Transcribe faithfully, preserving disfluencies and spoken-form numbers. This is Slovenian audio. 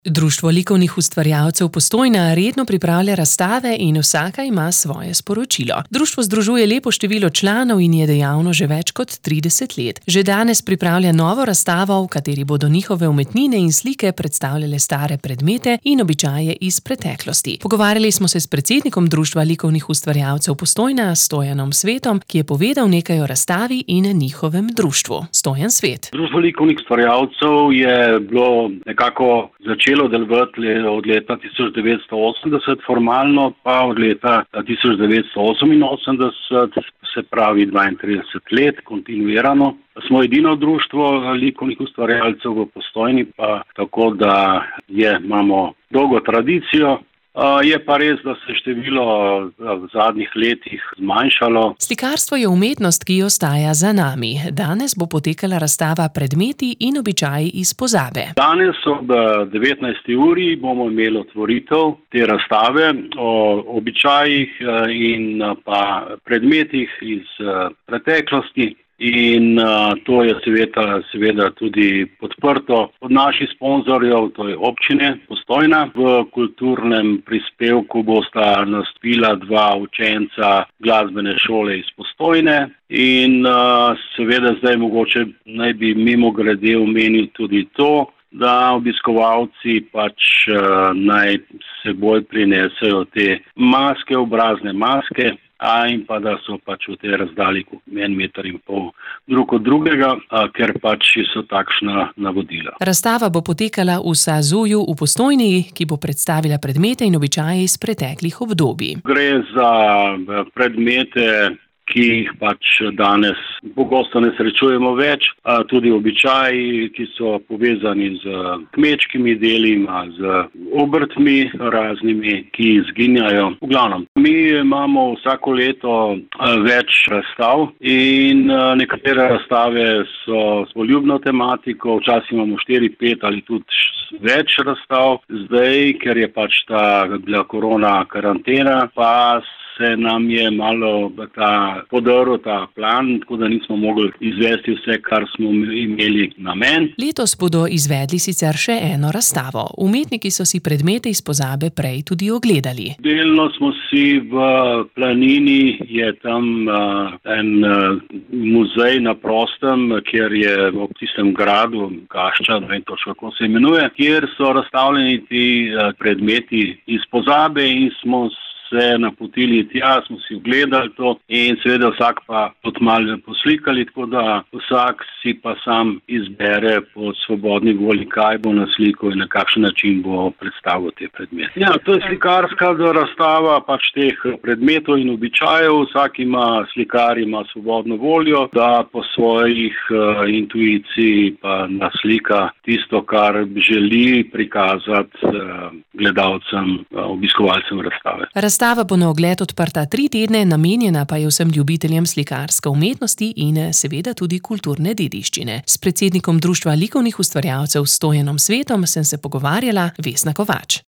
Društvo likovnih ustvarjalcev Postojna redno pripravlja razstave in vsaka ima svoje sporočilo. Društvo združuje lepo število članov in je dejavno že več kot trideset let. Že danes pripravlja novo razstavo, v kateri bodo njihove umetnine in slike predstavljale stare predmete in običaje iz preteklosti. Pogovarjali smo se s predsednikom Društva likovnih ustvarjalcev Postojna, Stojanom Svetom, ki je povedal nekaj o razstavi in njihovem društvu. Stojan Svet. Društvo likovnih ustvarjalcev je bilo nekako začelo delovati od leta tisoč devetsto osemdeset, formalno pa od leta tisoč devetsto oseminosemdeset, se pravi dvaintrideset let, kontinuirano. Smo edino društvo likovnih ustvarjalcev v Postojni, pa tako da je, imamo dolgo tradicijo. Je pa res, da se je število v zadnjih letih zmanjšalo. Slikarstvo je umetnost, ki ostaja za nami. Danes bo potekala razstava Predmeti in običaji iz pozabe. Danes ob devetnajsti uri bomo imeli otvoritev te razstave o običajih in pa predmetih iz preteklosti. In uh, to je seveda, seveda tudi podprto od naših sponzorjev, to je občine Postojna. V kulturnem prispevku bosta nastopila dva učenca glasbene šole iz Postojne. In uh, seveda zdaj mogoče naj bi mimogrede omenil tudi to, da obiskovalci pač uh, naj seboj prinesejo te maske, obrazne maske. A in pa da so pač v tej razdalji en meter in pol drug od drugega, a, ker pač so takšna navodila. Razstava bo potekala v Sazuju v Postojni, ki bo predstavila predmete in običaje iz preteklih obdobij. Gre za predmete, ki jih pač danes pogosto ne srečujemo več, a tudi običaji, ki so povezani z kmečkimi deli, z obrtmi raznimi, ki izginjajo. V glavnem, mi imamo vsako leto več razstav in nekatere razstave so s poljubno tematiko, včasih imamo štiri, pet ali tudi več razstav. Zdaj, ker je pač ta bila korona karantena, pa se nam je malo ta podrl ta plan, tako da nismo mogli izvesti vse, kar smo imeli namen. Letos bodo izvedli sicer še eno razstavo. Umetniki so si predmete iz pozabe prej tudi ogledali. Delno smo si v Planini, je tam uh, en uh, muzej na prostem, kjer je v tistem gradu, Gašča, ne vem točno, kako se imenuje, kjer so razstavljeni ti uh, predmeti iz pozabe in smo se napotili tja, smo si ogledali to in seveda vsak pa tudi malo poslikali, tako da vsak si pa sam izbere po svobodni volji, kaj bo naslikal in na kakšen način bo predstavil te predmete. Ja, to je slikarska razstava pač teh predmetov in običajev. Vsak ima, slikar ima svobodno voljo, da po svojih uh, intuiciji pa naslika tisto, kar želi prikazati uh, gledalcem, uh, obiskovalcem razstave. Razstava bo na ogled odprta tri tedne, namenjena pa je vsem ljubiteljem slikarske umetnosti in seveda tudi kulturne dediščine. S predsednikom Društva likovnih ustvarjalcev Stojanom Svetom sem se pogovarjala Vesna Kovač.